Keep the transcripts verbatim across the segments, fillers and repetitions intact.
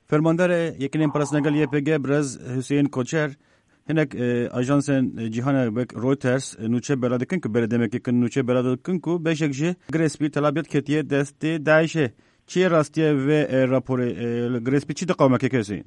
فرماندار یکینین پرسنگل یه پی برز حسین کوچر هنک اجانسن جهان بک رویترز نوچه برادکن که برادمه که نوچه برادکن کو بهشکجه گریسپی طلبیت کتیه دست داعشه چی راستیه و راپور گریسپی چی دقامه که کسین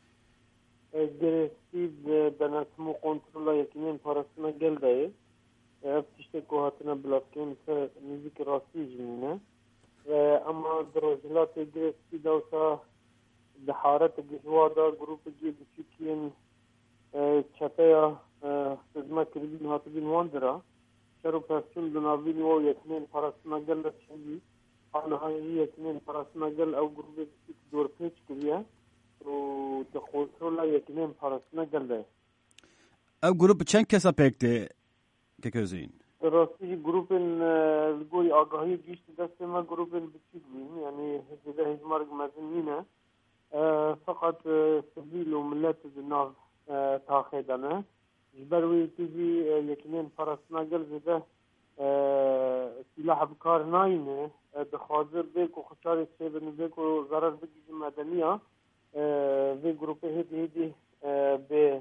گریسپی بناتمو کنترل یکینین پرسنگل دای افتیشته که هاتنا بلافکن که نزدیک راستی جنینه اما درجلات گریسپی دوسا به حارت گزوادا گروپ جی بچکین چطایا سزما کردین هاتبین واندرا شروع پرسون دنابین و یکنین پرسنگل رسیدی آنها یکنین پرسنگل او گروپ بچک دور پیچ کریه و دخوصولا یکنین پرسنگل ده او گروپ چند کسا پیکته که کزین؟ راستی گروپ گوی آگاهی گیشت دست ما گروپ بچک بین یعنی هزده هزمارگ مزنینه فقط سبیل و ملت دناغ تاخیدانه جبروی تیجی یکنین پرسنگل زده سلاح بکار ناینه دخوازر بیک و خساری سیبن بیک و ضرر بگیج مدنیه وی گروپ هیدی هیدی به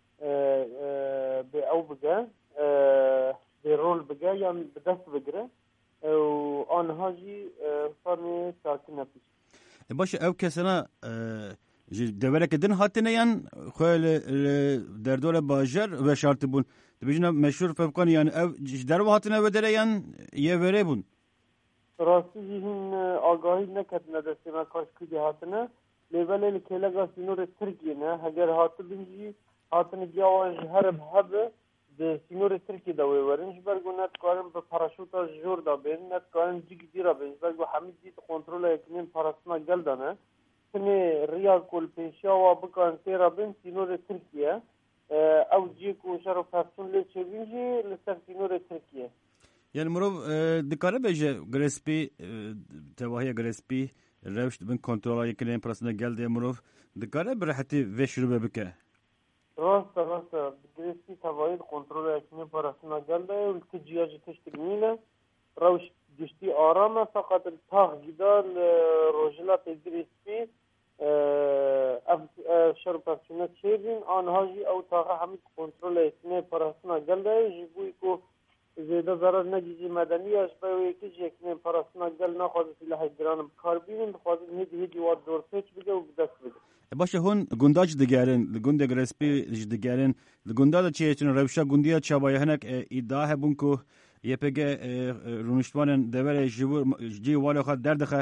به او بگه به رول بگه یا به دست بگره و آنها جی فرمی ساکنه پیش باشه او کسنا دوره که دن هاتنه یان خوال در دور باجر و شرط بون دبیجنا مشهور فبقان یان او در و هاتنه و دره یان یه وره بون راستی جیهن آگاهی نکتنه دسته ما کاش کدی هاتنه لیوله کلگا سینور ترکیه نه اگر هات بینجی هاتنه گیاواج هرب هبه de sinore Türkiye da verin jbergo net karin be paraşuta jor da ben net karin jig dira ben jbergo hamid dit kontrola ekinin parasına geldane sene riyal kol peşa wa bakan tera ben sinore Türkiye ev jik u şarf hafsun le çevinci le ser sinore Türkiye yani مرو دکاره بهجه گریسپی تواهی گریسپی روشت بین کنترل یکinin parasına geldi مرو دکاره برحتی و شروع بکه Rasta, rasta. Grespi tavayid kontrol ekinin parasına geldi. Ülke cihazı teştikliğine ravuş düştü arama fakat tağ gider rojilat grespi şarpasyona çevin anhacı ev tağı hamid kontrol ekinin parasına geldi. Jibuy ko zede zarar negici medeni aşbay ki ekinin parasına gel naxwazi silah giranım karbinin xwazi hedi hedi wa dor peç bide u bidest bide. باشه هون گنداج دگرن گند گرسپی دگرن گندا د چی چن روشا گندیا چابای هنک ادعا هبون کو یپگ رونشتوان دوره جبور جی والا خد دردخه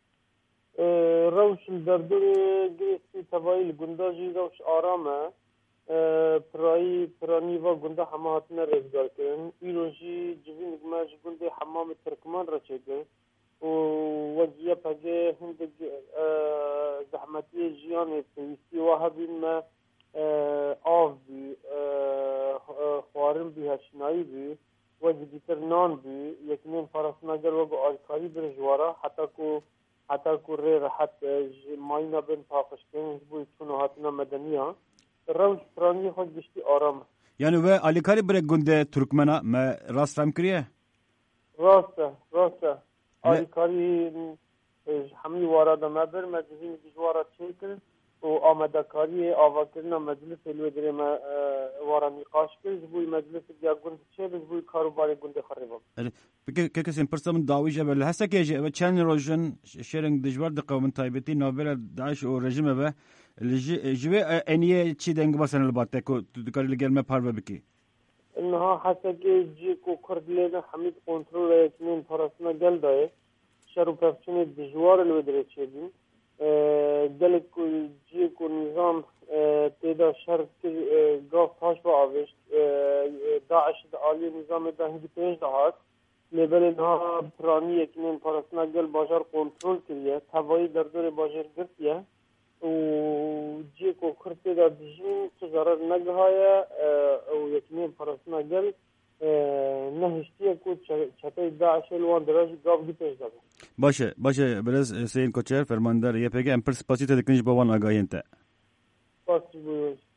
روش دردر گرسپی تبایل گنداجی روش آرامه پرایی پرانیوا گندا حماتنا رزگار کردن ایروجی جوین گماج گند حمام ترکمان را چکر و وجیه پگه هند زحمتی جیان پیوستی واهبین ما آف بی خوارم بی هشنایی بی وجه دیتر نان بی یکنین فرسنگر و با آلکاری برجوارا حتی کو حتی کو ری راحت ماینا بین پاقش کنید بوی چون هاتنا مدنی ها روش پرانی خود گشتی آرام یعنی و آلکاری بره گنده ترکمنا ما راست فهم کریه؟ راسته راسته آلکاری همی وارد مبر مجلسین جوارد چیکر و آمده کاری آوا کردن مجلس الودری ما وارد نقاش کرد بوی مجلس دیا گند چه بوی کاروباری گند خریبم. که کسی پرسم داویجه ولی هست که جه و چند روزن شرنگ دجوار دقیقاً تایبتی نابل داعش و رژیم به جوه انیه چی دنگ بسن البته کو دکاری لگل ما پارو بکی. اینها هست که جی کو کرد لینا حمید کنترل اکنین پرسنا گلده شروع پرسونی دجوار الودری چیدیم. دلک جی کو نظام تیدا شرط گاف تاش با آوشت داعش عالی نظام دا هنگی پیش دهات لیبل اینها پرانی اکنین پرسنا گل باجار کنترل کریه توایی در دور باجار گرتیه و جی کو کرتی دا دجین چه ضرر نگهایه و اکنین پرسنا گل نهشتیه کو چطای داعش الوان دراج گاف گی پیش دهات باشه باشه برز سین کوچر فرماندار یه پیگه امپرس پاسی تدکنیش با وان آگاهی انت پاسی بویش